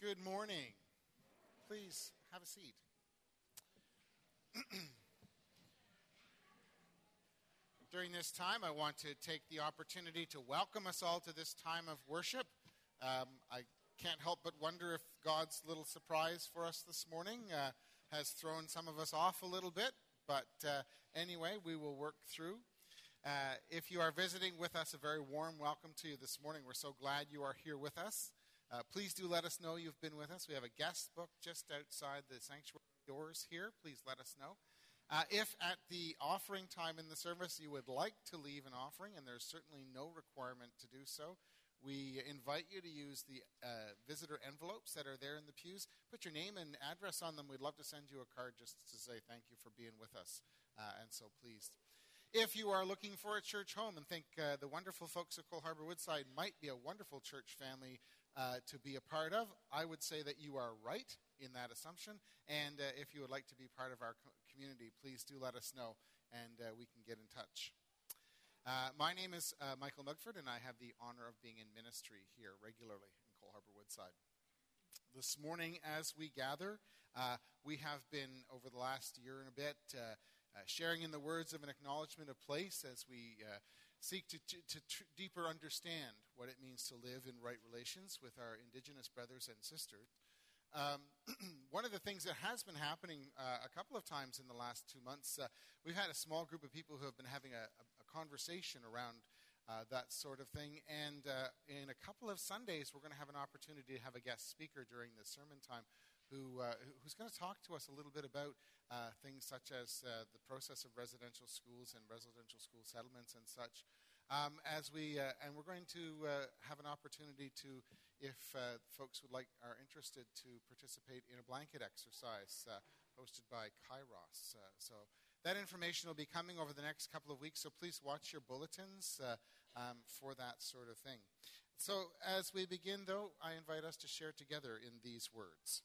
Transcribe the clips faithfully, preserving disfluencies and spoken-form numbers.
Good morning. Please have a seat. During this time, I want to take the opportunity to welcome us all to this time of worship. Um, I can't help but wonder if God's little surprise for us this morning uh, has thrown some of us off a little bit. But uh, anyway, we will work through. Uh, if you are visiting with us, a very warm welcome to you this morning. We're so glad you are here with us. Uh, please do let us know you've been with us. We have a guest book just outside the sanctuary doors here. Please let us know. Uh, if at the offering time in the service you would like to leave an offering, and there's certainly no requirement to do so, we invite you to use the uh, visitor envelopes that are there in the pews. Put your name and address on them. We'd love to send you a card just to say thank you for being with us, uh, and so pleased. If you are looking for a church home and think uh, the wonderful folks at Cole Harbour Woodside might be a wonderful church family uh, to be a part of, I would say that you are right in that assumption. And uh, if you would like to be part of our co- community, please do let us know, and uh, we can get in touch. Uh, my name is uh, Michael Mugford, and I have the honor of being in ministry here regularly in Cole Harbour Woodside. This morning, as we gather, uh, we have been, over the last year and a bit, uh, uh, sharing in the words of an acknowledgement of place as we uh, seek to, to, to tr- deeper understand what it means to live in right relations with our Indigenous brothers and sisters. Um, one of the things that has been happening uh, a couple of times in the last two months, uh, we've had a small group of people who have been having a, a, a conversation around uh, that sort of thing. And uh, in a couple of Sundays, we're going to have an opportunity to have a guest speaker during the sermon time who uh, who's going to talk to us a little bit about uh, things such as uh, the process of residential schools and residential school settlements and such. Um, as we uh, and we're going to uh, have an opportunity to, if uh, folks would like are interested, to participate in a blanket exercise uh, hosted by Kairos. Uh, so that information will be coming over the next couple of weeks. So please watch your bulletins uh, um, for that sort of thing. So as we begin, though, I invite us to share together in these words.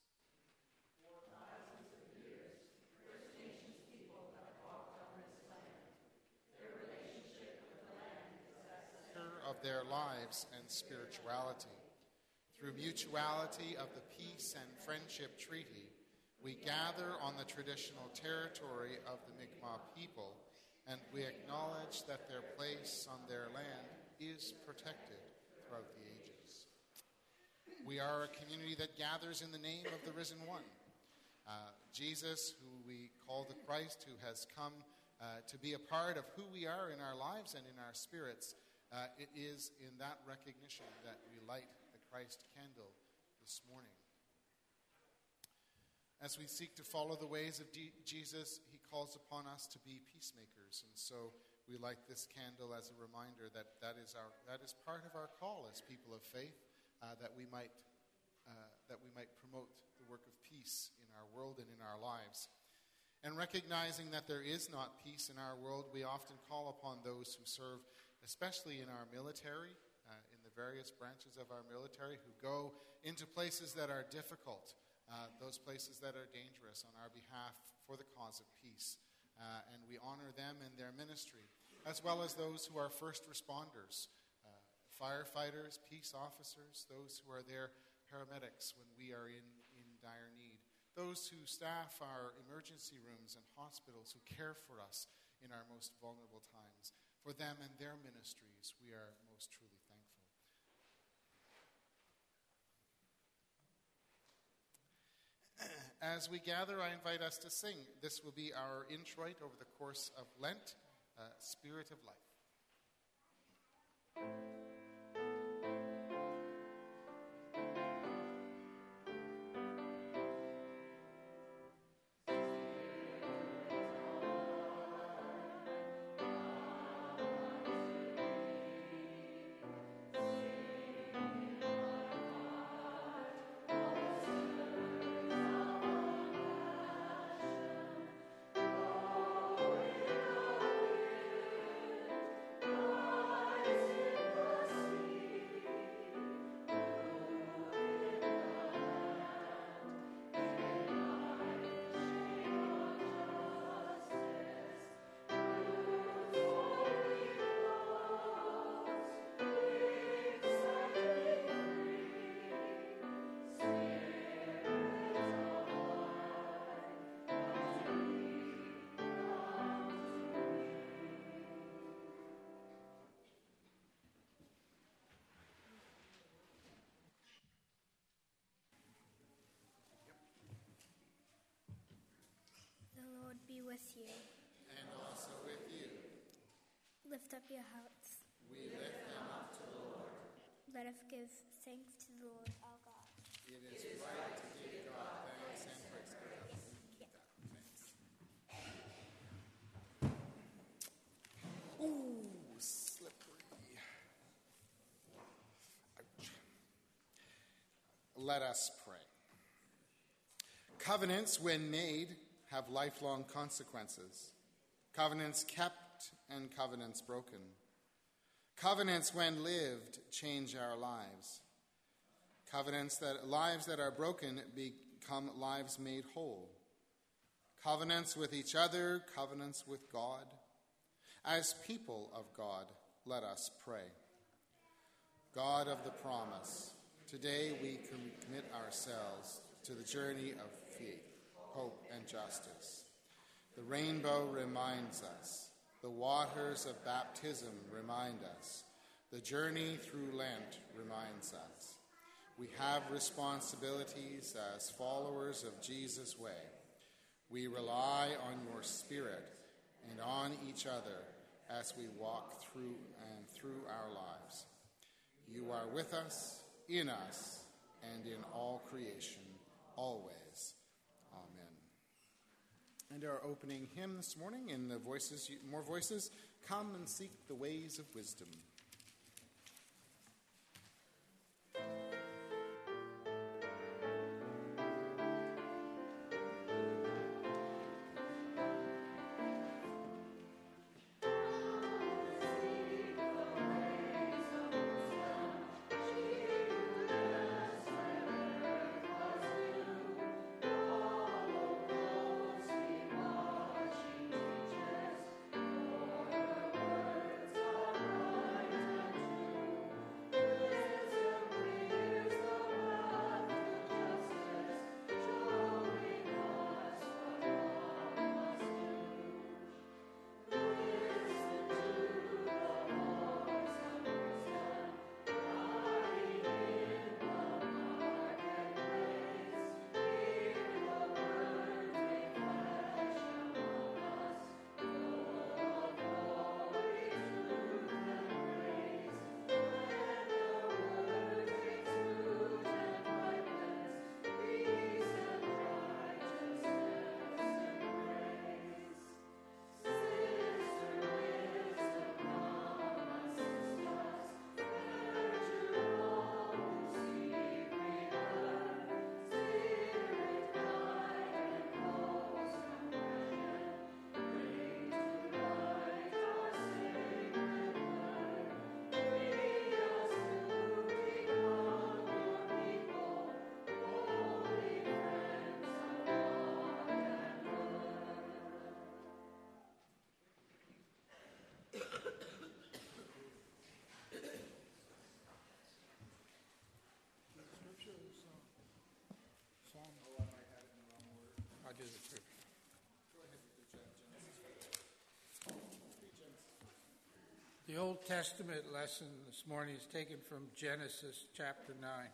Of their lives and spirituality. Through mutuality of the peace and friendship treaty, we gather on the traditional territory of the Mi'kmaq people, and we acknowledge that their place on their land is protected throughout the ages. We are a community that gathers in the name of the Risen One, uh, Jesus, who we call the Christ, who has come uh, to be a part of who we are in our lives and in our spirits. Uh, it is in that recognition that we light the Christ candle this morning. As we seek to follow the ways of D- Jesus, he calls upon us to be peacemakers. And so we light this candle as a reminder that that is, our, that is part of our call as people of faith, uh, that we might, uh, that we might promote the work of peace in our world and in our lives. And recognizing that there is not peace in our world, we often call upon those who serve, especially in our military, uh, in the various branches of our military, who go into places that are difficult, uh, those places that are dangerous on our behalf for the cause of peace. Uh, and we honor them in their ministry, as well as those who are first responders, uh, firefighters, peace officers, those who are there, paramedics, when we are in, in dire need. Those who staff our emergency rooms and hospitals, who care for us in our most vulnerable times. For them and their ministries, we are most truly thankful. As we gather, I invite us to sing. This will be our introit over the course of Lent, uh, Spirit of Life. Oh, with you. And also with you. Lift up your hearts. We lift them up to the Lord. Let us give thanks to the Lord our God. It is right to give God thanks and praise. Thanks. Ooh, slippery. Ouch. Let us pray. Covenants, when made, have lifelong consequences. Covenants kept and covenants broken. Covenants, when lived, change our lives. Covenants that lives that are broken become lives made whole. Covenants with each other, covenants with God. As people of God, let us pray. God of the promise, today we commit ourselves to the journey of faith, hope, and justice. The rainbow reminds us. The waters of baptism remind us. The journey through Lent reminds us. We have responsibilities as followers of Jesus' way. We rely on your Spirit and on each other as we walk through and through our lives. You are with us, in us, and in all creation, always. Amen. And our opening hymn this morning in the voices, more voices, Come and Seek the Ways of Wisdom. The Old Testament lesson this morning is taken from Genesis chapter nine.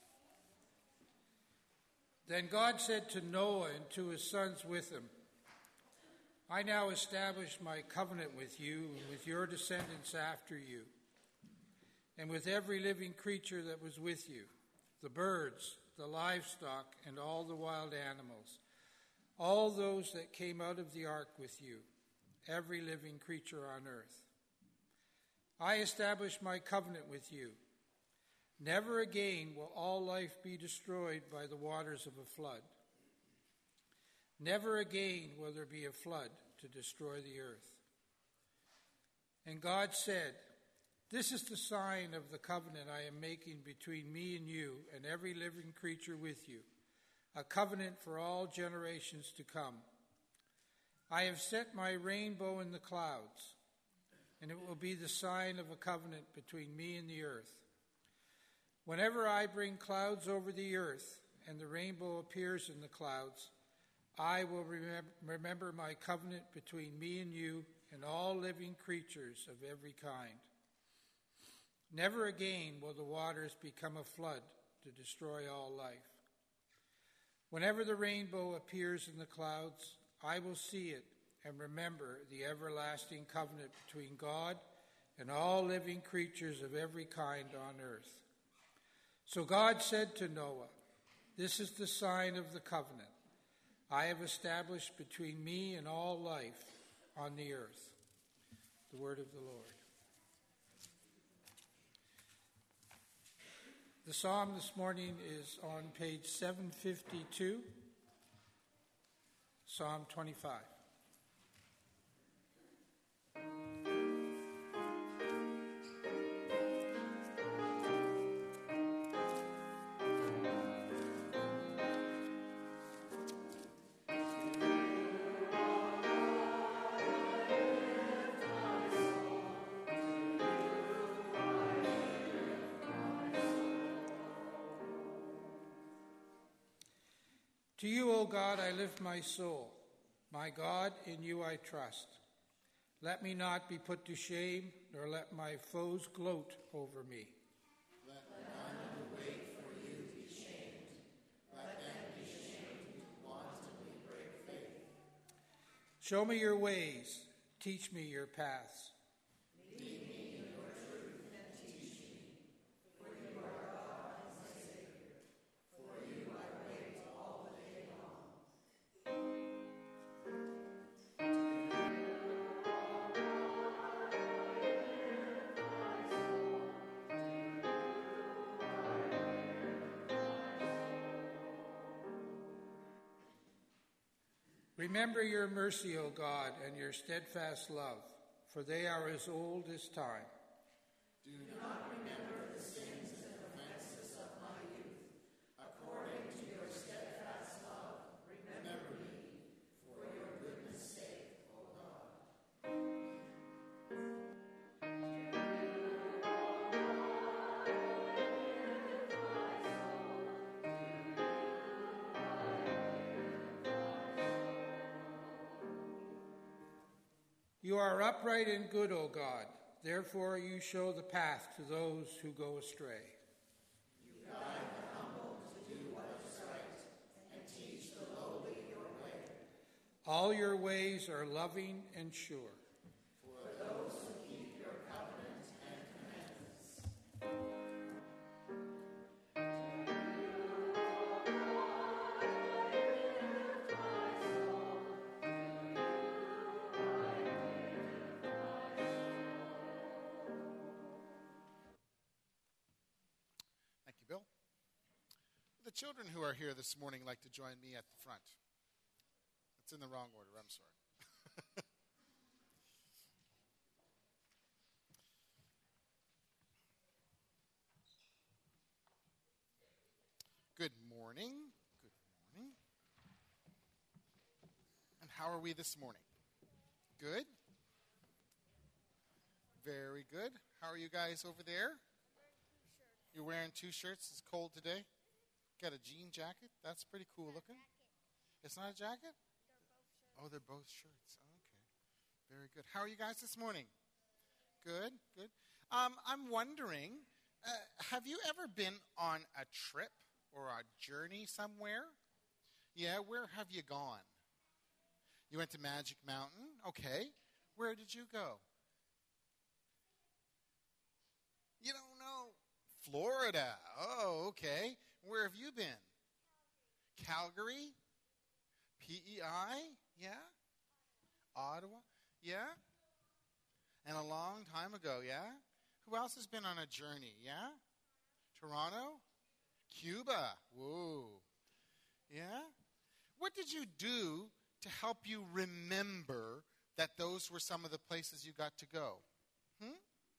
Then God said to Noah and to his sons with him, I now establish my covenant with you and with your descendants after you, and with every living creature that was with you, the birds, the livestock, and all the wild animals, all those that came out of the ark with you, every living creature on earth. I establish my covenant with you. Never again will all life be destroyed by the waters of a flood. Never again will there be a flood to destroy the earth. And God said, This is the sign of the covenant I am making between me and you and every living creature with you, a covenant for all generations to come. I have set my rainbow in the clouds, and it will be the sign of a covenant between me and the earth. Whenever I bring clouds over the earth and the rainbow appears in the clouds, I will remem- remember my covenant between me and you and all living creatures of every kind. Never again will the waters become a flood to destroy all life. Whenever the rainbow appears in the clouds, I will see it and remember the everlasting covenant between God and all living creatures of every kind on earth. So God said to Noah, "This is the sign of the covenant I have established between me and all life on the earth." The word of the Lord. The psalm this morning is on page seven fifty-two, Psalm twenty-five. To you, O God, I lift my soul. My God, in you I trust. Let me not be put to shame, nor let my foes gloat over me. Let none who wait for you be shamed. Let them be shamed who wantonly break faith. Show me your ways. Teach me your paths. Lead me in your truth and teach me. For you are God and my Savior. For you I wait all the day long. Remember your mercy, O God, and your steadfast love, for they are as old as time. Do not remember the sins and offenses of my youth. According to your steadfast love, remember me, for your goodness' sake, O God. You are upright and good, O God. Therefore you show the path to those who go astray. You guide the humble to do what is right, and teach the lowly your way. All your ways are loving and sure. For those who keep your covenant and commandments. Thank you, Bill. The children who are here this morning like to join me at the front. It's in the wrong order. I'm sorry. Good morning. Good morning. And how are we this morning? Good? Very good. How are you guys over there? You're wearing two shirts. It's cold today. Got a jean jacket. That's pretty cool looking. It's not a jacket? Oh, they're both shirts. Okay. Very good. How are you guys this morning? Good, good. Um, I'm wondering, uh, have you ever been on a trip or a journey somewhere? Yeah, where have you gone? You went to Magic Mountain? Okay. Where did you go? You don't know. Florida. Oh, okay. Where have you been? Calgary? P E I? Yeah? Ottawa? Yeah? And a long time ago, yeah? Who else has been on a journey, yeah? Toronto? Cuba? Whoa. Yeah? What did you do to help you remember that those were some of the places you got to go? Hmm?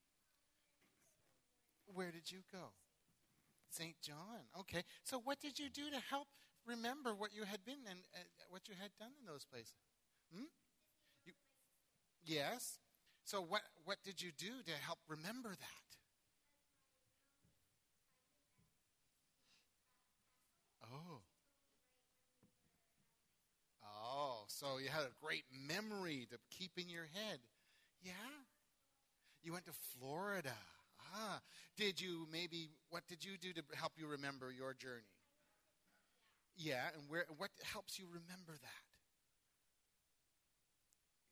Where did you go? Saint John. Okay. So what did you do to help remember what you had been and uh, what you had done in those places? Hmm? You, yes. So what, what did you do to help remember that? Oh. Oh, so you had a great memory to keep in your head. Yeah? You went to Florida. Ah. Did you maybe, what did you do to help you remember your journey? Yeah, and where? What helps you remember that?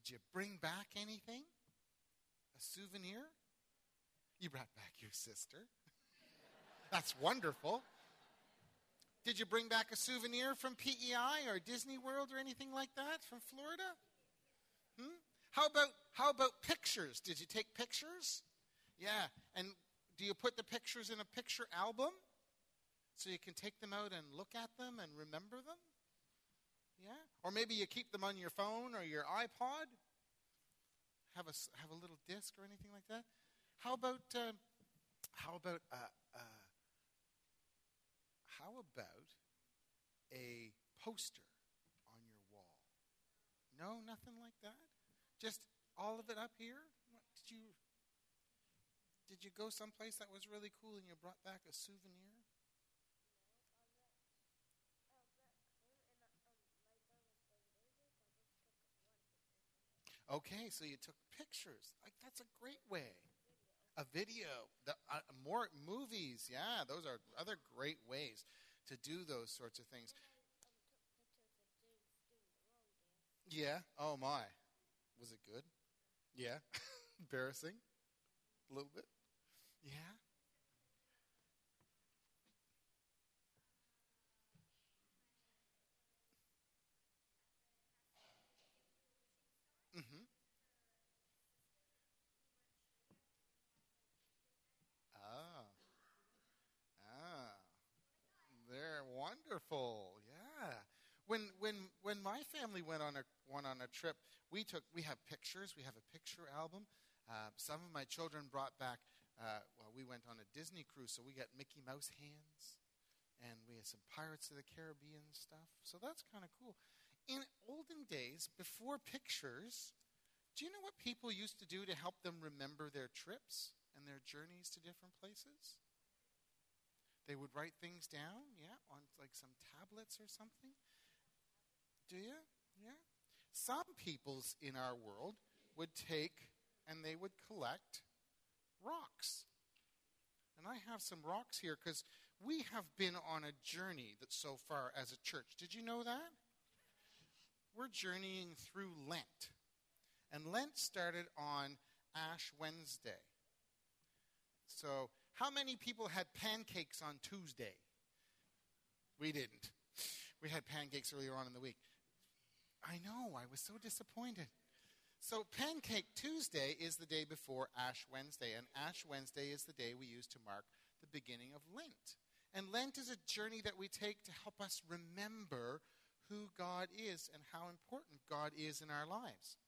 Did you bring back anything? A souvenir? You brought back your sister. That's wonderful. Did you bring back a souvenir from P E I or Disney World or anything like that from Florida? Hmm? How about how about pictures? Did you take pictures? Yeah. And do you put the pictures in a picture album so you can take them out and look at them and remember them? Yeah. Or maybe you keep them on your phone or your iPod. Have a have a little disc or anything like that. How about uh, how about uh, uh, how about a poster on your wall? No, nothing like that. Just all of it up here. What, did you did you go someplace that was really cool and you brought back a souvenir? Okay, so you took pictures. Like, that's a great way. A video, the, uh, more movies. Yeah, those are other great ways to do those sorts of things. Yeah. Oh my. Was it good? Yeah. Embarrassing. A little bit. Yeah. Mm-hmm. Ah. Ah. They're wonderful. Yeah. When when when my family went on a went on a trip, we took we have pictures. We have a picture album. Uh, some of my children brought back. Uh, well, we went on a Disney cruise, so we got Mickey Mouse hands, and we had some Pirates of the Caribbean stuff. So that's kind of cool. In olden days, before pictures, do you know what people used to do to help them remember their trips and their journeys to different places? They would write things down, yeah, on like some tablets or something. Do you? Yeah. Some peoples in our world would take and they would collect rocks. And I have some rocks here because we have been on a journey that so far as a church. Did you know that? We're journeying through Lent. And Lent started on Ash Wednesday. So how many people had pancakes on Tuesday? We didn't. We had pancakes earlier on in the week. I know, I was so disappointed. So Pancake Tuesday is the day before Ash Wednesday, and Ash Wednesday is the day we use to mark the beginning of Lent. And Lent is a journey that we take to help us remember who God is and how important God is in our lives.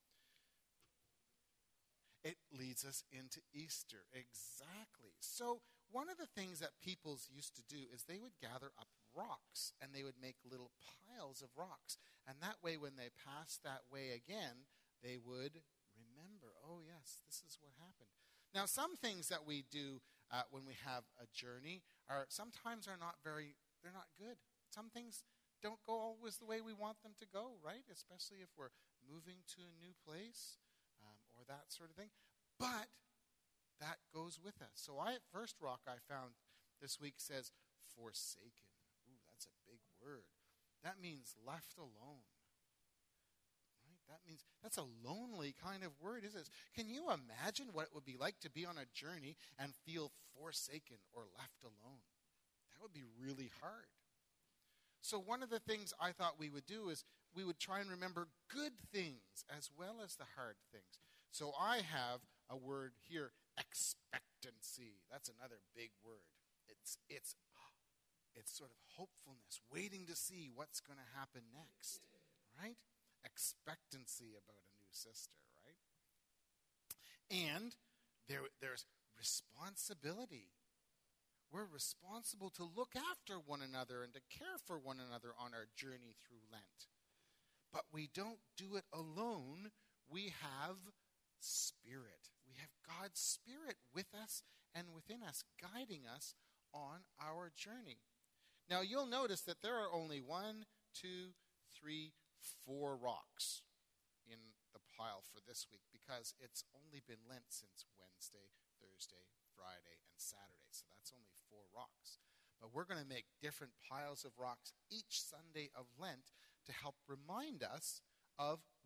It leads us into Easter, exactly. So one of the things that peoples used to do is they would gather up rocks, and they would make little piles of rocks. And that way, when they passed that way again, they would remember, oh, yes, this is what happened. Now, some things that we do uh, when we have a journey are sometimes are not very, they're not good. Some things don't go always the way we want them to go, right? Especially if we're moving to a new place um, or that sort of thing. But that goes with us. So I, first rock I found this week says, forsaken. Ooh, that's a big word. That means left alone. Right? That means, that's a lonely kind of word, isn't it? Can you imagine what it would be like to be on a journey and feel forsaken or left alone? That would be really hard. So one of the things I thought we would do is we would try and remember good things as well as the hard things. So I have a word here, expectancy. That's another big word. It's it's it's sort of hopefulness, waiting to see what's going to happen next, right? Expectancy about a new sister, right? And there there's responsibility. We're responsible to look after one another and to care for one another on our journey through Lent. But we don't do it alone. We have Spirit. We have God's Spirit with us and within us, guiding us on our journey. Now, you'll notice that there are only one, two, three, four rocks in the pile for this week because it's only been Lent since Wednesday, Thursday, Friday, and Saturday. So that's only four rocks. But we're going to make different piles of rocks each Sunday of Lent to help remind us of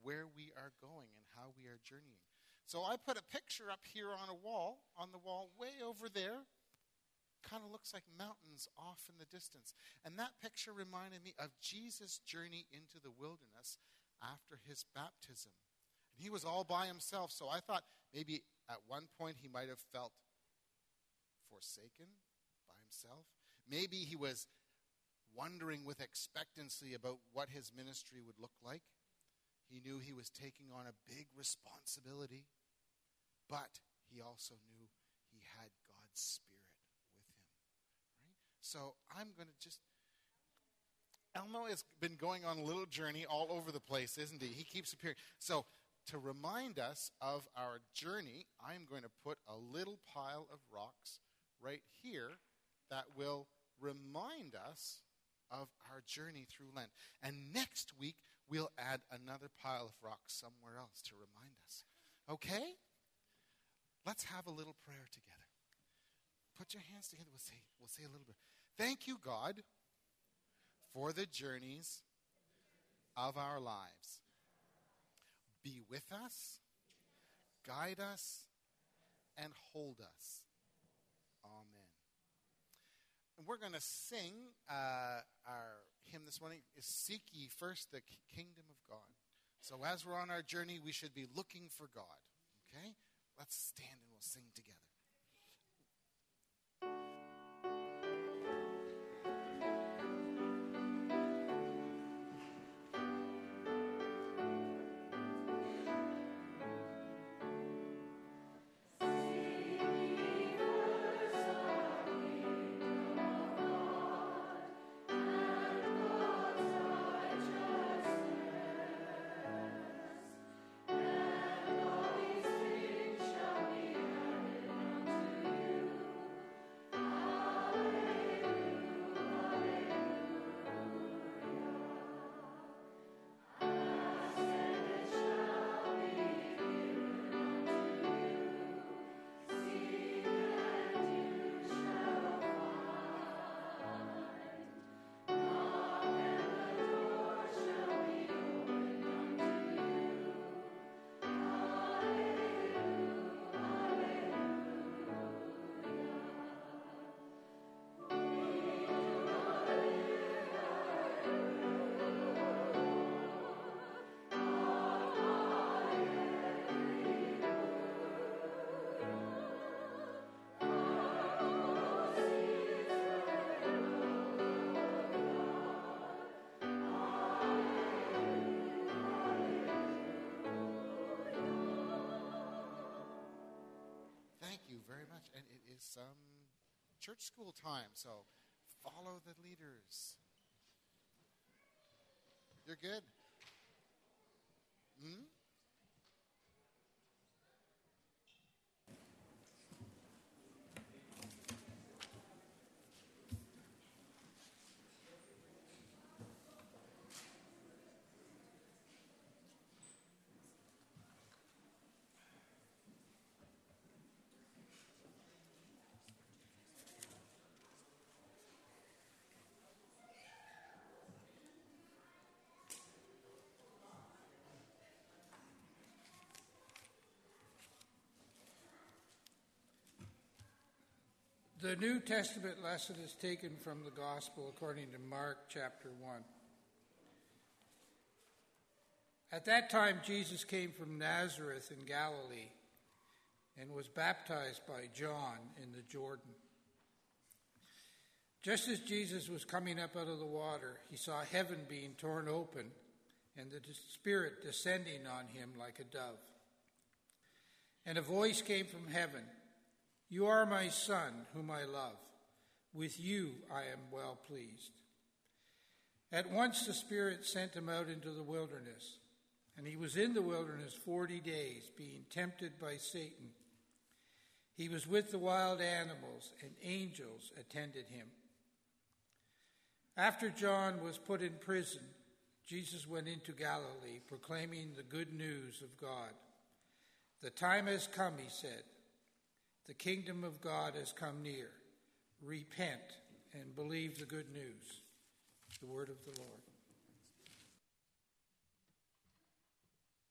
where we are going and how we are journeying. So I put a picture up here on a wall, on the wall way over there. Kind of looks like mountains off in the distance. And that picture reminded me of Jesus' journey into the wilderness after his baptism. And he was all by himself, so I thought maybe at one point he might have felt forsaken by himself. Maybe he was wondering with expectancy about what his ministry would look like. He knew he was taking on a big responsibility, but he also knew he had God's Spirit with him. Right? So I'm going to just... Elmo has been going on a little journey all over the place, isn't he? He keeps appearing. So to remind us of our journey, I'm going to put a little pile of rocks right here that will remind us of our journey through Lent. And next week, we'll add another pile of rocks somewhere else to remind us. Okay? Let's have a little prayer together. Put your hands together. We'll say, we'll say a little bit. Thank you, God, for the journeys of our lives. Be with us, guide us, and hold us. Amen. And we're going to sing uh, our hymn this morning, is Seek Ye First the Kingdom of God. So as we're on our journey, we should be looking for God. Okay? Let's stand and we'll sing together. And it is some church school time, so follow the leaders. You're good? Hmm? The New Testament lesson is taken from the Gospel according to Mark chapter one. At that time, Jesus came from Nazareth in Galilee and was baptized by John in the Jordan. Just as Jesus was coming up out of the water, he saw heaven being torn open and the Spirit descending on him like a dove. And a voice came from heaven, "You are my Son, whom I love. With you I am well pleased." At once the Spirit sent him out into the wilderness, and he was in the wilderness forty days, being tempted by Satan. He was with the wild animals, and angels attended him. After John was put in prison, Jesus went into Galilee, proclaiming the good news of God. "The time has come," he said. "The kingdom of God has come near. Repent and believe the good news." The word of the Lord.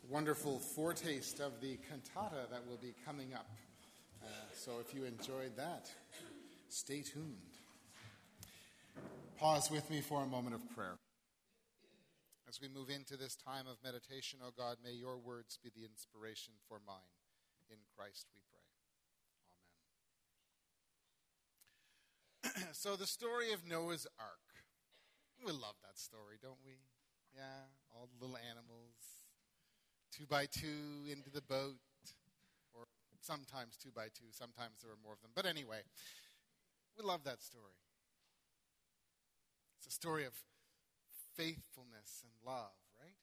Wonderful foretaste of the cantata that will be coming up. Uh, so if you enjoyed that, stay tuned. Pause with me for a moment of prayer. As we move into this time of meditation, O God, may your words be the inspiration for mine. In Christ we pray. Amen. So the story of Noah's Ark. We love that story, don't we? Yeah, all the little animals, two by two into the boat, or sometimes two by two, sometimes there were more of them. But anyway, we love that story. It's a story of faithfulness and love, right?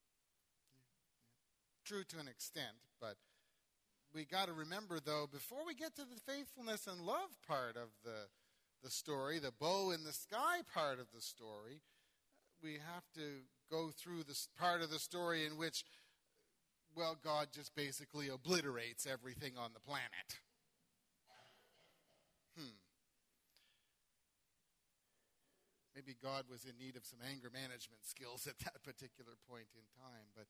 True to an extent, but we got to remember, though, before we get to the faithfulness and love part of the the story, the bow in the sky part of the story, we have to go through this part of the story in which, well, God just basically obliterates everything on the planet. Hmm. Maybe God was in need of some anger management skills at that particular point in time, but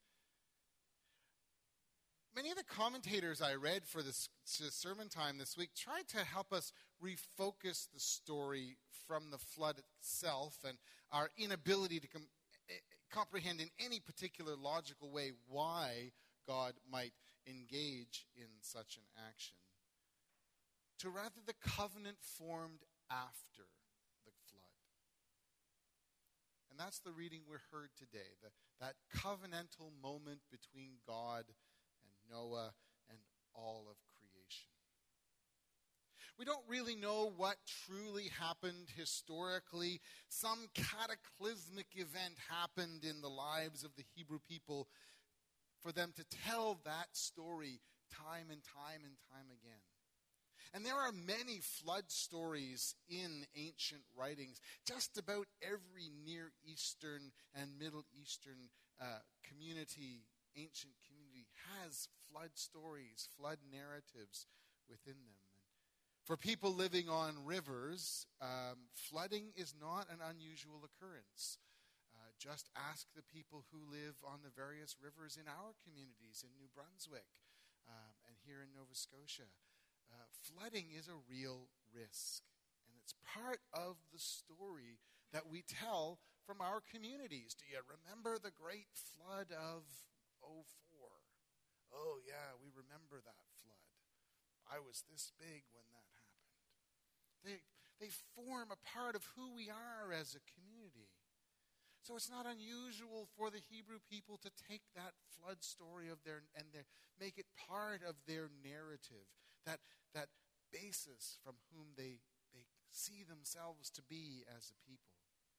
many of the commentators I read for this sermon time this week tried to help us refocus the story from the flood itself and our inability to com- comprehend in any particular logical way why God might engage in such an action, to rather the covenant formed after the flood. And that's the reading we heard today, the, that covenantal moment between God and Noah and all of creation. We don't really know what truly happened historically. Some cataclysmic event happened in the lives of the Hebrew people for them to tell that story time and time and time again. And there are many flood stories in ancient writings. Just about every Near Eastern and Middle Eastern uh, community, ancient community, has flood stories, flood narratives within them. And for people living on rivers, um, flooding is not an unusual occurrence. Uh, just ask the people who live on the various rivers in our communities in New Brunswick um, and here in Nova Scotia. Uh, flooding is a real risk, and it's part of the story that we tell from our communities. Do you remember the great flood of oh four? Oh, yeah, we remember that flood. I was this big when that happened. They, they form a part of who we are as a community. So it's not unusual for the Hebrew people to take that flood story of their and their, make it part of their narrative, that that basis from whom they, they see themselves to be as a people.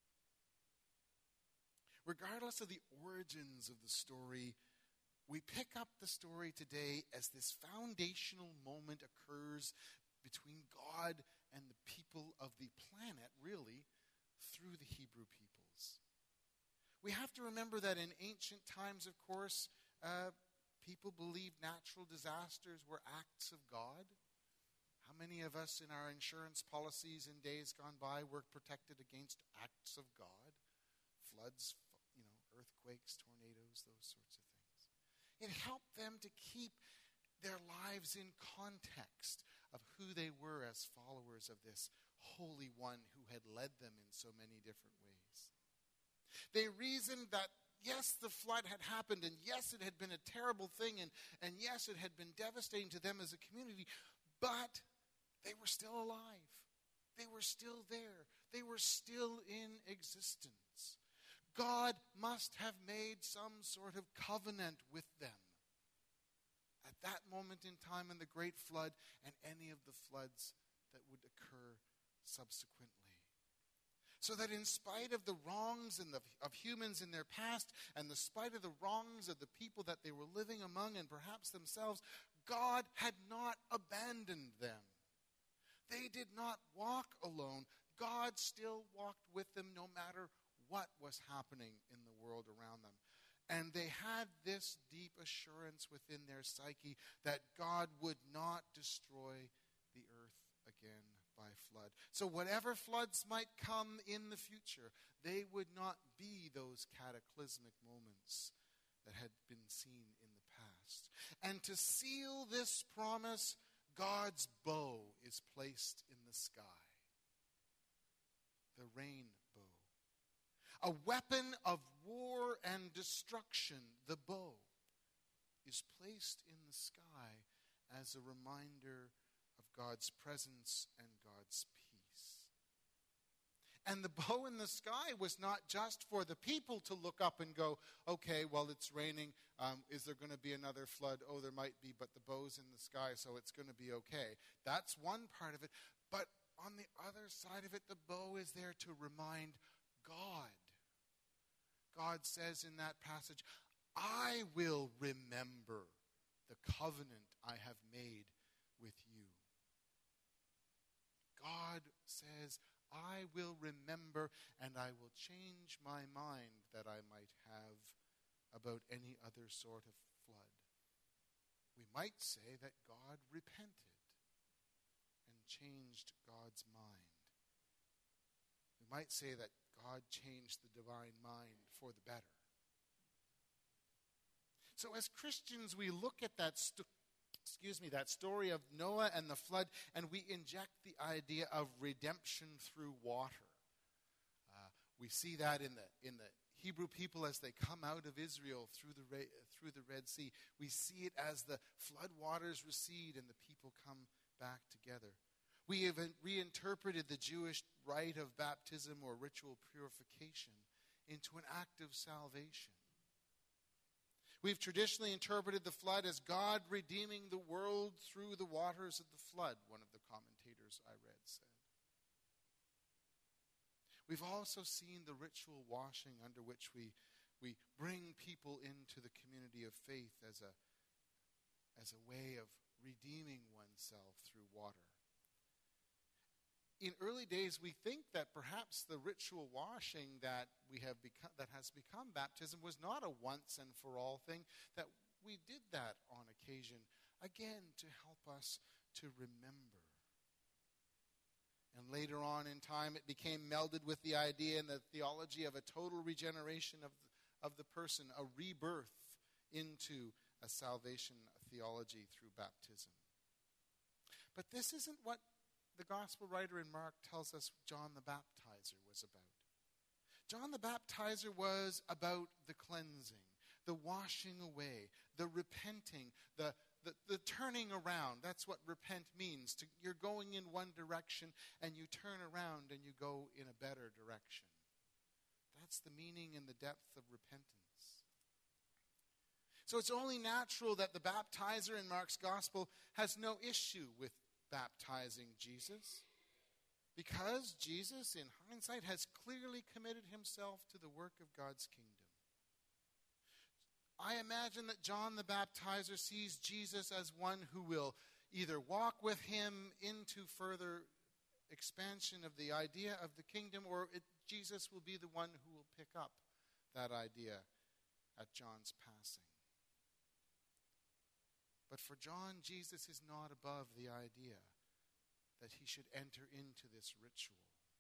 Regardless of the origins of the story, we pick up the story today as this foundational moment occurs between God and the people of the planet, really, through the Hebrew peoples. We have to remember that in ancient times, of course, uh, people believed natural disasters were acts of God. How many of us in our insurance policies in days gone by were protected against acts of God? Floods, you know, earthquakes, tornadoes, those sorts of things. It helped them to keep their lives in context of who they were as followers of this Holy One who had led them in so many different ways. They reasoned that, yes, the flood had happened, and yes, it had been a terrible thing, and, and yes, it had been devastating to them as a community, but they were still alive. They were still there. They were still in existence. God must have made some sort of covenant with them at that moment in time in the great flood and any of the floods that would occur subsequently. So that in spite of the wrongs in the, of humans in their past and in spite of the wrongs of the people that they were living among and perhaps themselves, God had not abandoned them. They did not walk alone. God still walked with them no matter what was happening in the world around them. And they had this deep assurance within their psyche that God would not destroy the earth again by flood. So whatever floods might come in the future, they would not be those cataclysmic moments that had been seen in And to seal this promise, God's bow is placed in the sky. The rainbow. A weapon of war and destruction, the bow, is placed in the sky as a reminder of God's presence and God's peace. And the bow in the sky was not just for the people to look up and go, okay, well, it's raining. Um, is there going to be another flood? Oh, there might be, but the bow's in the sky, so it's going to be okay. That's one part of it. But on the other side of it, the bow is there to remind God. God says in that passage, I will remember the covenant I have made with you. God says, I will remember and I will change my mind that I might have about any other sort of flood. We might say that God repented and changed God's mind. We might say that God changed the divine mind for the better. So as Christians, we look at that, sto- excuse me, that story of Noah and the flood, and we inject the idea of redemption through water. Uh, we see that in the in the Hebrew people as they come out of Israel through the Re- through the Red Sea. We see it as the flood waters recede and the people come back together. We have reinterpreted the Jewish rite of baptism or ritual purification into an act of salvation. We've traditionally interpreted the flood as God redeeming the world through the waters of the flood, one of the commentators I read said. We've also seen the ritual washing under which we, we bring people into the community of faith as a, as a way of redeeming oneself through water. In early days, we think that perhaps the ritual washing that we have become, that has become baptism was not a once and for all thing, that we did that on occasion, again, to help us to remember. And later on in time, it became melded with the idea and the theology of a total regeneration of the, of the person, a rebirth into a salvation theology through baptism. But this isn't what the gospel writer in Mark tells us John the Baptizer was about. John the Baptizer was about the cleansing, the washing away, the repenting, the, the, the turning around. That's what repent means. To, you're going in one direction and you turn around and you go in a better direction. That's the meaning and the depth of repentance. So it's only natural that the baptizer in Mark's gospel has no issue with baptizing Jesus, because Jesus, in hindsight, has clearly committed himself to the work of God's kingdom. I imagine that John the Baptizer sees Jesus as one who will either walk with him into further expansion of the idea of the kingdom, or it, Jesus will be the one who will pick up that idea at John's passing. But for John, Jesus is not above the idea that he should enter into this ritual.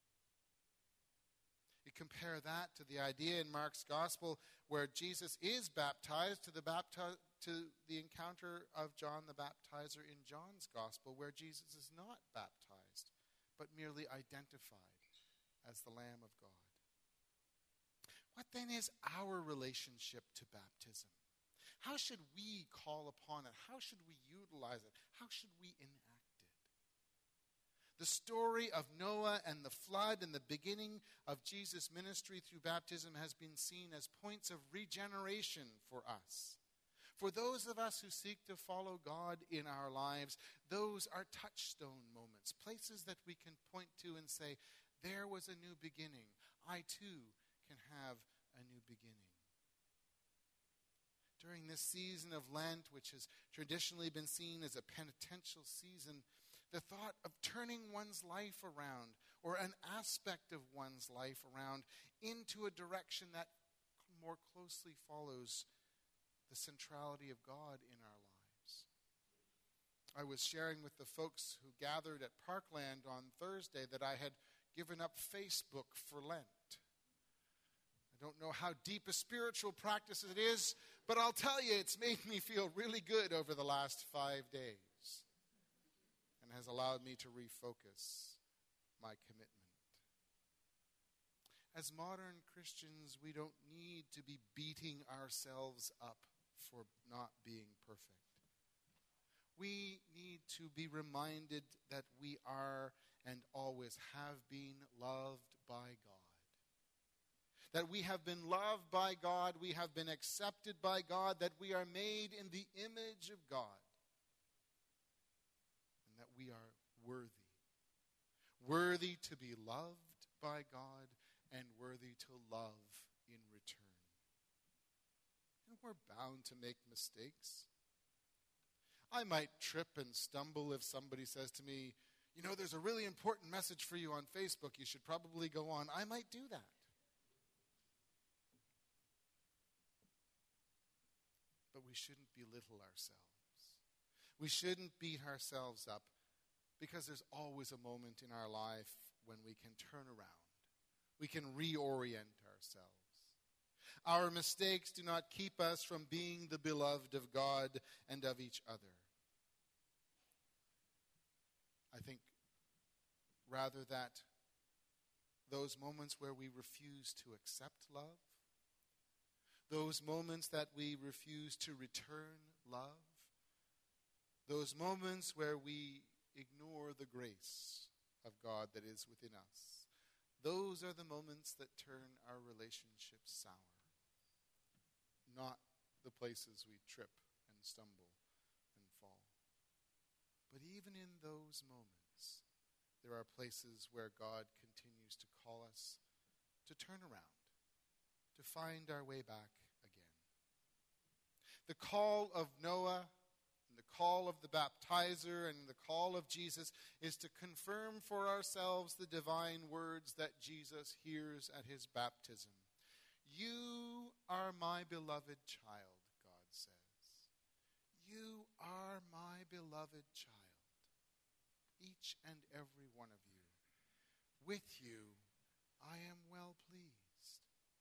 You compare that to the idea in Mark's gospel where Jesus is baptized to the bapti- to the encounter of John the Baptizer in John's gospel, where Jesus is not baptized, but merely identified as the Lamb of God. What then is our relationship to baptism? How should we call upon it? How should we utilize it? How should we enact it? The story of Noah and the flood and the beginning of Jesus' ministry through baptism has been seen as points of regeneration for us. For those of us who seek to follow God in our lives, those are touchstone moments, places that we can point to and say, there was a new beginning. I too can have a new beginning. During this season of Lent, which has traditionally been seen as a penitential season, the thought of turning one's life around, or an aspect of one's life around, into a direction that more closely follows the centrality of God in our lives. I was sharing with the folks who gathered at Parkland on Thursday that I had given up Facebook for Lent. I don't know how deep a spiritual practice it is, But I'll tell you, it's made me feel really good over the last five days and has allowed me to refocus my commitment. As modern Christians, we don't need to be beating ourselves up for not being perfect. We need to be reminded that we are and always have been loved by God. That we have been loved by God, we have been accepted by God, that we are made in the image of God, and that we are worthy. Worthy to be loved by God and worthy to love in return. And we're bound to make mistakes. I might trip and stumble if somebody says to me, you know, there's a really important message for you on Facebook. You should probably go on. I might do that. But we shouldn't belittle ourselves. We shouldn't beat ourselves up, because there's always a moment in our life when we can turn around. We can reorient ourselves. Our mistakes do not keep us from being the beloved of God and of each other. I think rather that those moments where we refuse to accept love, those moments that we refuse to return love, those moments where we ignore the grace of God that is within us, those are the moments that turn our relationships sour, not the places we trip and stumble and fall. But even in those moments, there are places where God continues to call us to turn around, to find our way back again. The call of Noah, and the call of the baptizer, and the call of Jesus is to confirm for ourselves the divine words that Jesus hears at his baptism. You are my beloved child, God says. You are my beloved child, each and every one of you. With you, I am well pleased.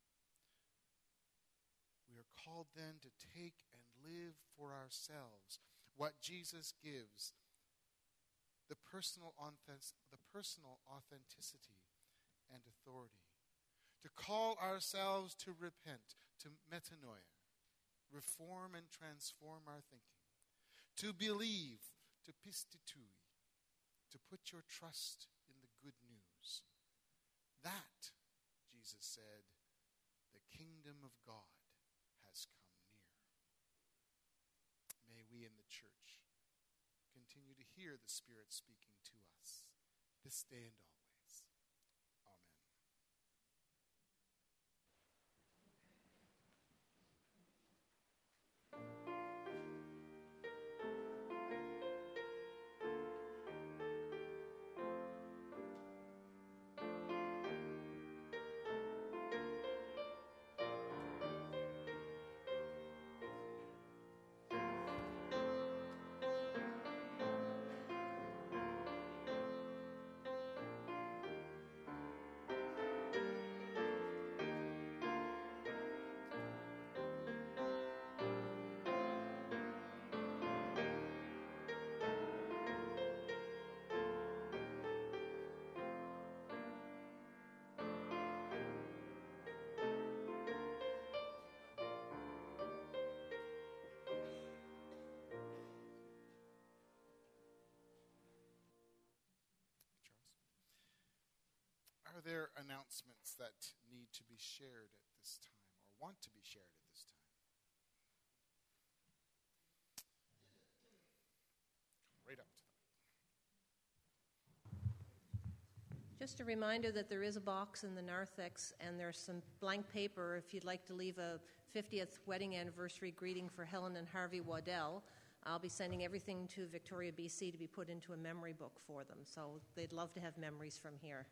We are called then to take and live for ourselves what Jesus gives, the personal, the personal authenticity and authority. To call ourselves to repent, to metanoia, reform and transform our thinking. To believe, to pistitui, to put your trust in the good news. That, Jesus said, the kingdom of God has come near. May we in the church continue to hear the Spirit speaking to us this day and always. Amen. Are there announcements that need to be shared at this time or want to be shared at this time? Right up to that. Just a reminder that there is a box in the narthex, and there's some blank paper if you'd like to leave a fiftieth wedding anniversary greeting for Helen and Harvey Waddell. I'll be sending everything to Victoria, B C to be put into a memory book for them, so they'd love to have memories from here.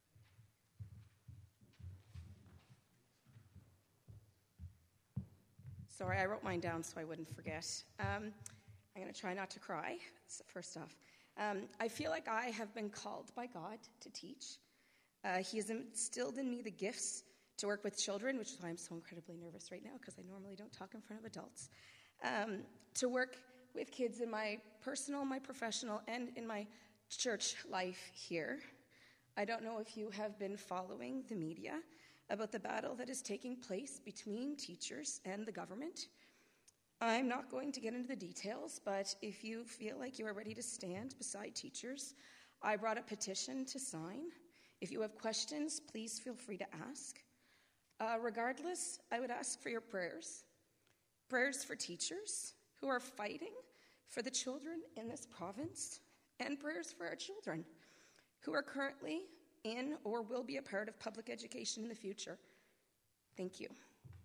Sorry, I wrote mine down so I wouldn't forget. Um, I'm going to try not to cry, so first off. Um, I feel like I have been called by God to teach. Uh, he has instilled in me the gifts to work with children, which is why I'm so incredibly nervous right now because I normally don't talk in front of adults, um, to work with kids in my personal, my professional, and in my church life here. I don't know if you have been following the media about the battle that is taking place between teachers and the government. I'm not going to get into the details, but if you feel like you are ready to stand beside teachers, I brought a petition to sign. If you have questions, please feel free to ask. Uh, regardless, I would ask for your prayers. Prayers for teachers who are fighting for the children in this province, and prayers for our children who are currently in or will be a part of public education in the future. Thank you.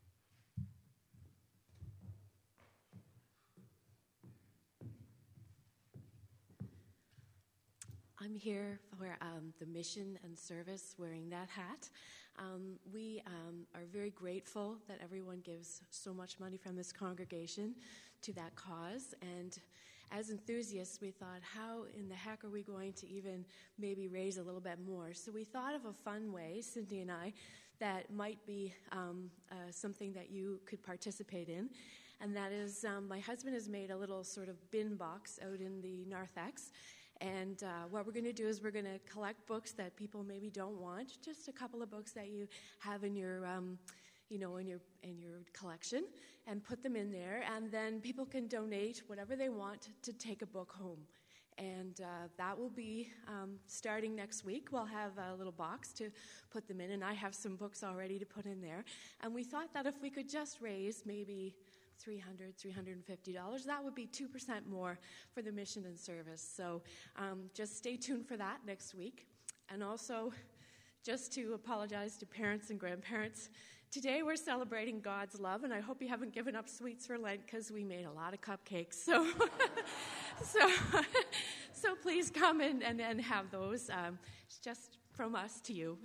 I'm here for um, the mission and service, wearing that hat. Um, we um, are very grateful that everyone gives so much money from this congregation to that cause. And as enthusiasts, we thought, how in the heck are we going to even maybe raise a little bit more? So we thought of a fun way, Cindy and I, that might be um, uh, something that you could participate in. And that is, um, my husband has made a little sort of bin box out in the narthex. And uh, what we're going to do is we're going to collect books that people maybe don't want, just a couple of books that you have in your, um, you know, in your in your collection, and put them in there. And then people can donate whatever they want to take a book home. And uh, that will be um, starting next week. We'll have a little box to put them in, and I have some books already to put in there. And we thought that if we could just raise maybe three hundred dollars, three hundred fifty dollars. That would be two percent more for the mission and service. So um, just stay tuned for that next week. And also, just to apologize to parents and grandparents, today we're celebrating God's love, and I hope you haven't given up sweets for Lent because we made a lot of cupcakes. So so, so please come and, and, and have those. Um, it's just from us to you.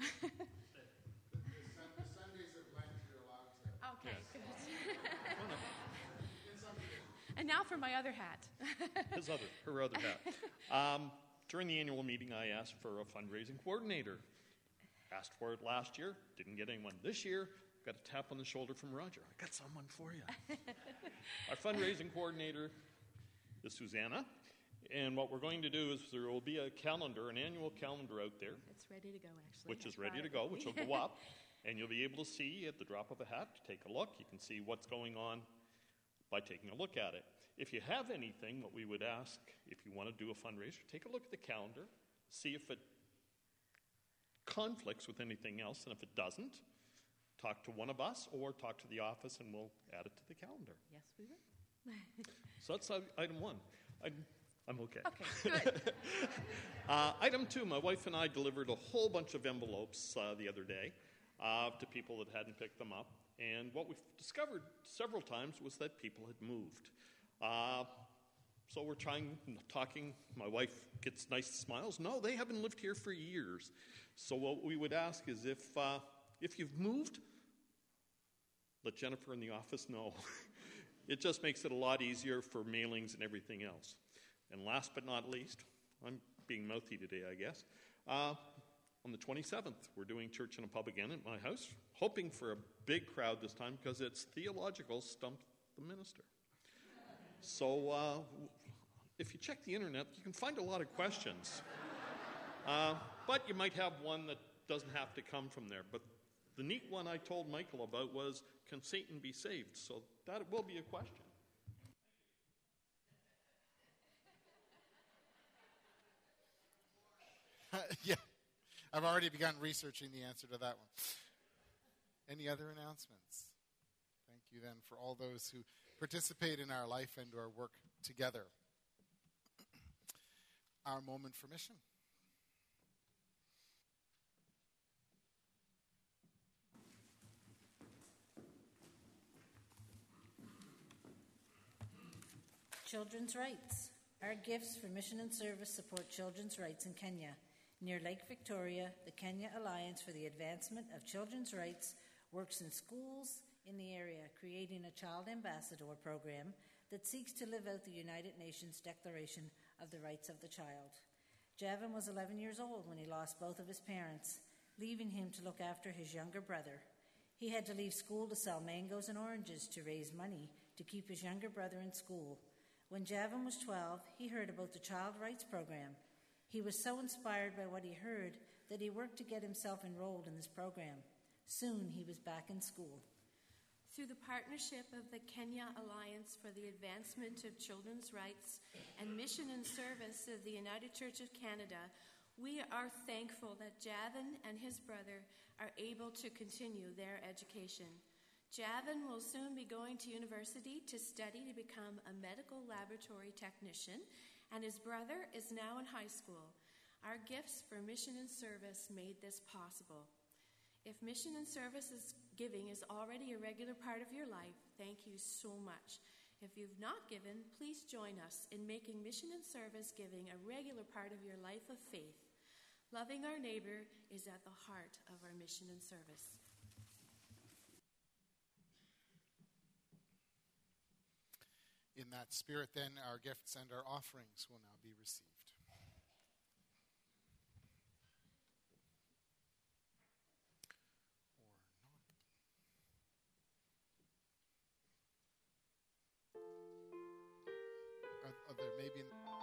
Okay, good. And now for my other hat. His other, her other hat. Um, during the annual meeting, I asked for a fundraising coordinator. Asked for it last year, didn't get anyone. This year, got a tap on the shoulder from Roger. I got someone for you. Our fundraising coordinator is Susanna. And what we're going to do is there will be a calendar, an annual calendar out there. It's ready to go, actually. Which is ready to go, which will go up. And you'll be able to see at the drop of a hat, take a look. You can see what's going on by taking a look at it. If you have anything, what we would ask, if you want to do a fundraiser, take a look at the calendar, see if it conflicts with anything else, and if it doesn't, talk to one of us or talk to the office and we'll add it to the calendar. Yes, we will. So that's item one. I'm, I'm okay. Okay, good. uh, item two, my wife and I delivered a whole bunch of envelopes uh, the other day uh, to people that hadn't picked them up. And what we've discovered several times was that people had moved. Uh, so we're trying, talking, my wife gets nice smiles. No, they haven't lived here for years. So what we would ask is if uh, if you've moved, let Jennifer in the office know. It just makes it a lot easier for mailings and everything else. And last but not least, I'm being mouthy today, I guess. Uh, on the twenty-seventh, we're doing church in a pub again at my house, hoping for a big crowd this time because it's Theological Stump the Minister. So uh, if you check the internet, you can find a lot of questions. Uh, but you might have one that doesn't have to come from there. But the neat one I told Michael about was, can Satan be saved? So that will be a question. Yeah, I've already begun researching the answer to that one. Any other announcements? Thank you then for all those who participate in our life and our work together. Our moment for mission. Children's rights. Our gifts for mission and service support children's rights in Kenya. Near Lake Victoria, the Kenya Alliance for the Advancement of Children's Rights works in schools in the area, creating a child ambassador program that seeks to live out the United Nations Declaration of the Rights of the Child. Javin was eleven years old when he lost both of his parents, leaving him to look after his younger brother. He had to leave school to sell mangoes and oranges to raise money to keep his younger brother in school. When Javin was twelve, he heard about the Child Rights Program. He was so inspired by what he heard that he worked to get himself enrolled in this program. Soon he was back in school. Through the partnership of the Kenya Alliance for the Advancement of Children's Rights and Mission and Service of the United Church of Canada, we are thankful that Javin and his brother are able to continue their education. Javin will soon be going to university to study to become a medical laboratory technician, and his brother is now in high school. Our gifts for mission and service made this possible. If mission and service is giving is already a regular part of your life, thank you so much. If you've not given, please join us in making mission and service giving a regular part of your life of faith. Loving our neighbor is at the heart of our mission and service. In that spirit, then, our gifts and our offerings will now be received. Or not. Are, are there maybe...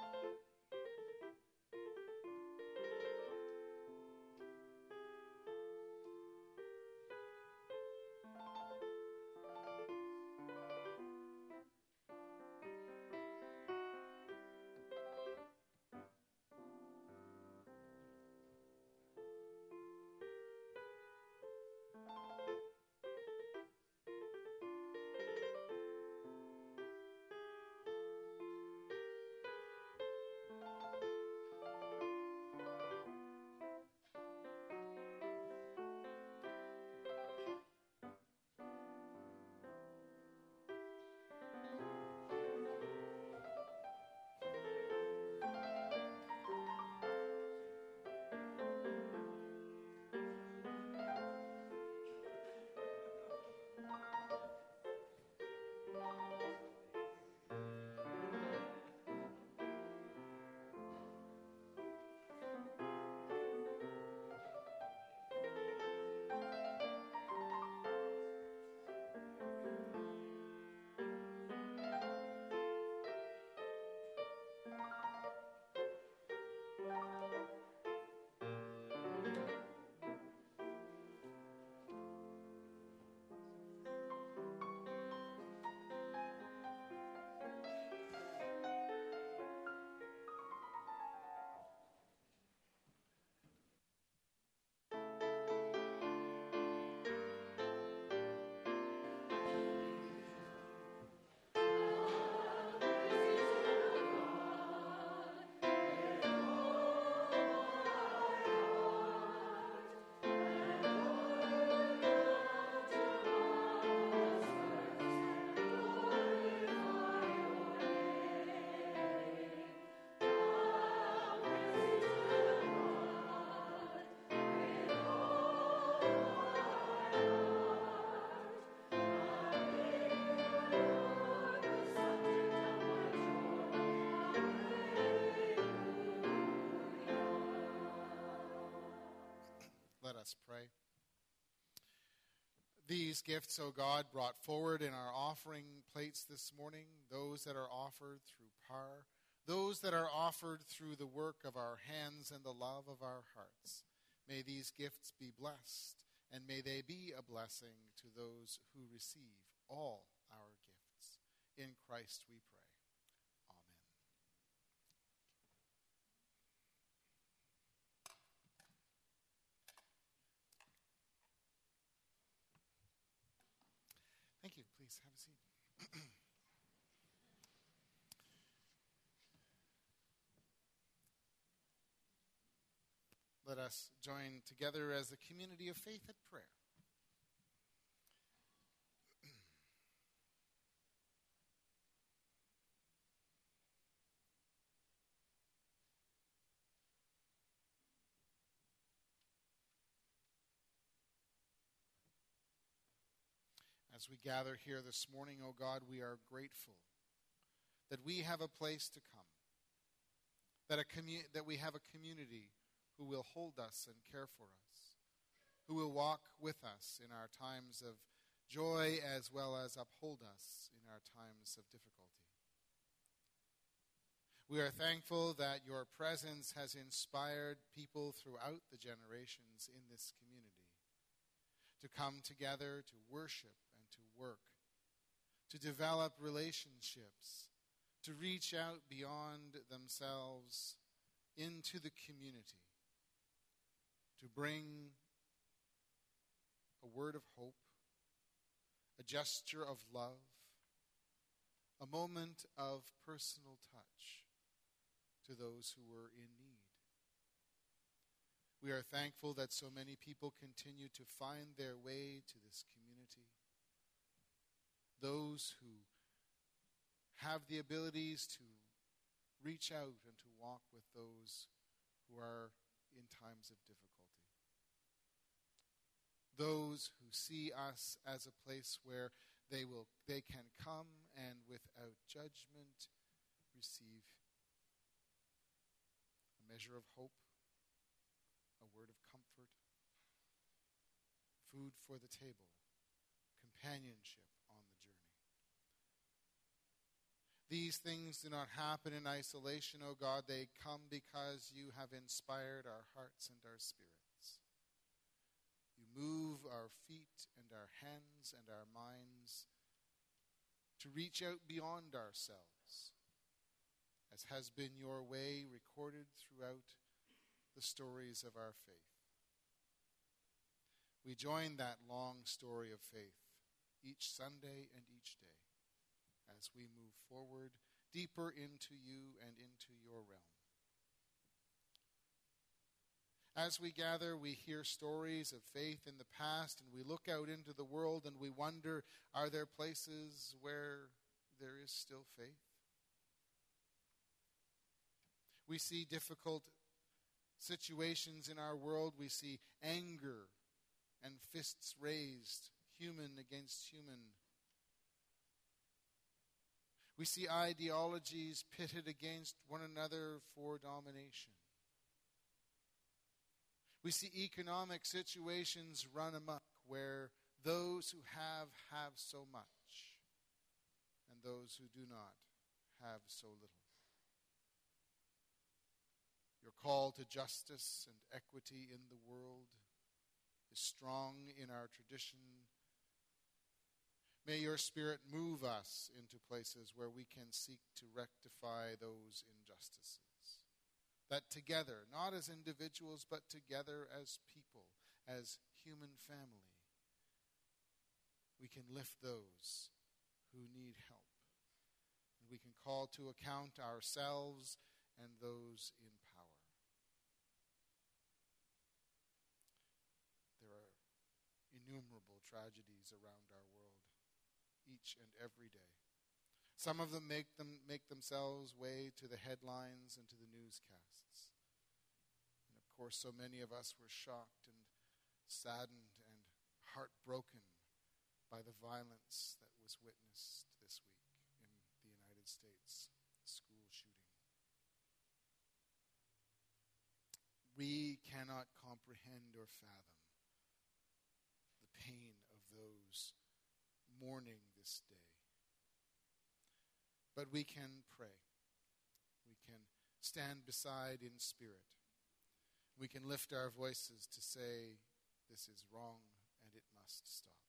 Let us pray. These gifts, O God, brought forward in our offering plates this morning, those that are offered through par, those that are offered through the work of our hands and the love of our hearts, may these gifts be blessed, and may they be a blessing to those who receive all our gifts. In Christ we pray. Thank you. Please have a seat. Let us join together as a community of faith at prayer. As we gather here this morning, O God, we are grateful that we have a place to come, that, a commu- that we have a community who will hold us and care for us, who will walk with us in our times of joy as well as uphold us in our times of difficulty. We are thankful that your presence has inspired people throughout the generations in this community to come together, to worship and to work, to develop relationships, to reach out beyond themselves into the community, to bring a word of hope, a gesture of love, a moment of personal touch to those who were in need. We are thankful that so many people continue to find their way to this community. Those who have the abilities to reach out and to walk with those who are in times of difficulty. Those who see us as a place where they will they can come and without judgment receive a measure of hope, a word of comfort, food for the table, companionship on the journey. These things do not happen in isolation, O God. They come because you have inspired our hearts and our spirits. You move our feet and our hands and our minds to reach out beyond ourselves, as has been your way recorded throughout the stories of our faith. We join that long story of faith each Sunday and each day as we move forward deeper into you and into your realm. As we gather, we hear stories of faith in the past, and we look out into the world and we wonder, are there places where there is still faith? We see difficult situations in our world. We see anger and fists raised, human against human. We see ideologies pitted against one another for domination. We see economic situations run amok where those who have, have so much, and those who do not have so little. Your call to justice and equity in the world is strong in our tradition. May your Spirit move us into places where we can seek to rectify those injustices. That together, not as individuals, but together as people, as human family, we can lift those who need help. And we can call to account ourselves and those in power. There are innumerable tragedies around our world, each and every day. Some of them make them make themselves way to the headlines and to the newscasts. And of course, so many of us were shocked and saddened and heartbroken by the violence that was witnessed this week in the United States, school shooting. We cannot comprehend or fathom the pain of those mourning this day. But we can pray. We can stand beside in spirit. We can lift our voices to say, this is wrong and it must stop.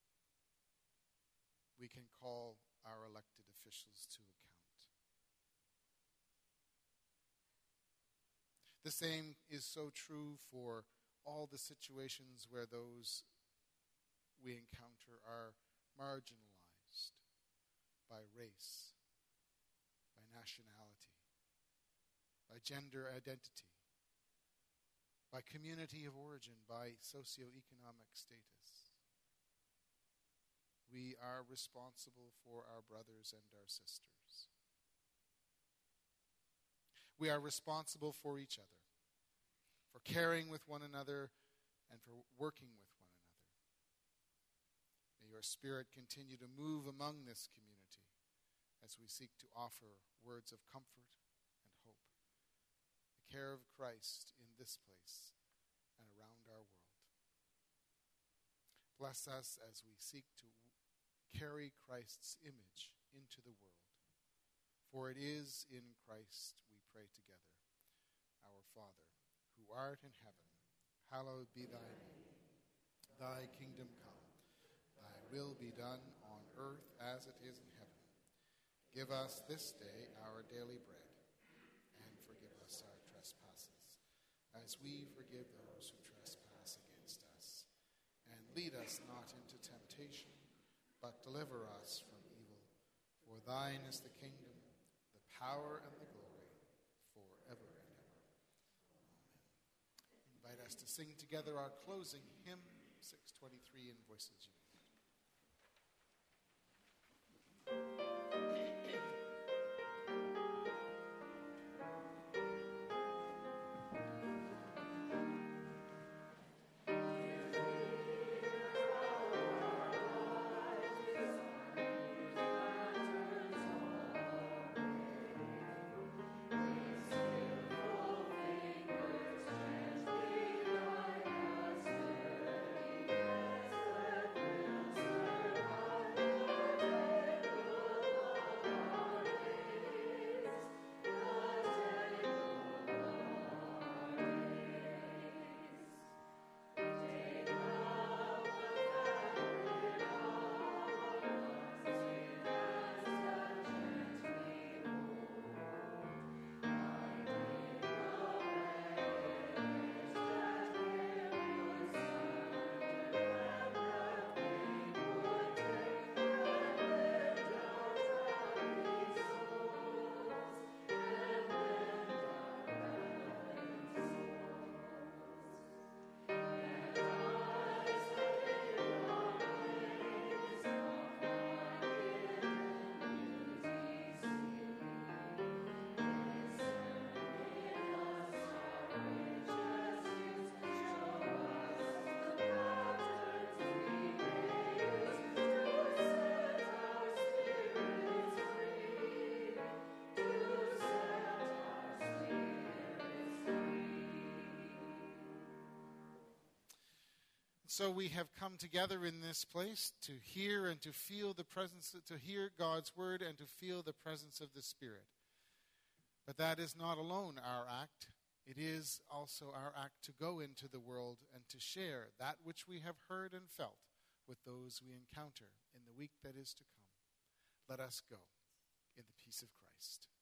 We can call our elected officials to account. The same is so true for all the situations where those we encounter are marginalized by race, by nationality, by gender identity, by community of origin, by socioeconomic status. We are responsible for our brothers and our sisters. We are responsible for each other, for caring with one another, and for working with one another. May your Spirit continue to move among this community as we seek to offer words of comfort and hope, the care of Christ in this place and around our world. Bless us as we seek to carry Christ's image into the world. For it is in Christ we pray together. Our Father, who art in heaven, hallowed be thy name. Thy kingdom come. Thy will be done on earth as it is in heaven. Give us this day our daily bread, and forgive us our trespasses, as we forgive those who trespass against us. And lead us not into temptation, but deliver us from evil. For thine is the kingdom, the power, and the glory, forever and ever. Amen. I invite us to sing together our closing hymn, six twenty-three, in Voices Unite. So we have come together in this place to hear and to feel the presence, to hear God's word and to feel the presence of the Spirit. But that is not alone our act. It is also our act to go into the world and to share that which we have heard and felt with those we encounter in the week that is to come. Let us go in the peace of Christ.